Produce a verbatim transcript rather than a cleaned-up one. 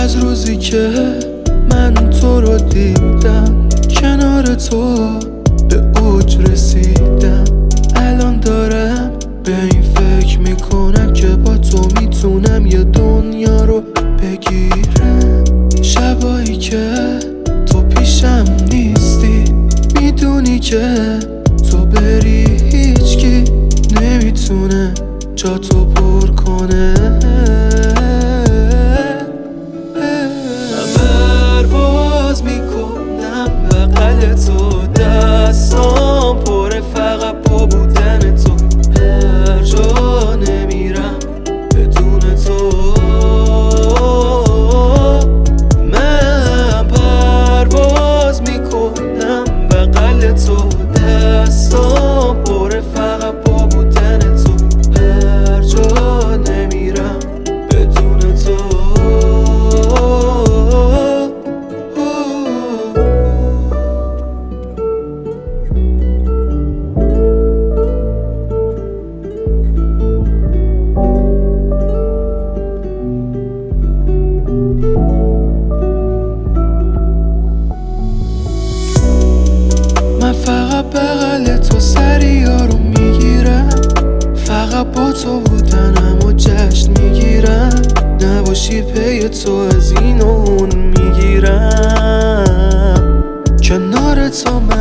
از روزی که من تو رو دیدم، کنار تو به اوج رسیدم. الان دارم به این فکر میکنم که با تو میتونم یه دنیا رو بگیرم. شبایی که تو پیشم نیستی، میدونی که تو بری هیچکی نمیتونه جا تو پر کنه. من پرواز میکنم بغل تو، دستام پره فقط با بودن تو. هر جا نمیرم بدون تو. من پرواز میکنم بغل تو، دستام پره فقط با بودن تو. هر جا نمیرم بدون تو. من فقط بغل تو سریا رو میگیرم، فقط با تو بودنم و جشن میگیرم. نباشی پی تو از این و اون میگیرم. کنار تو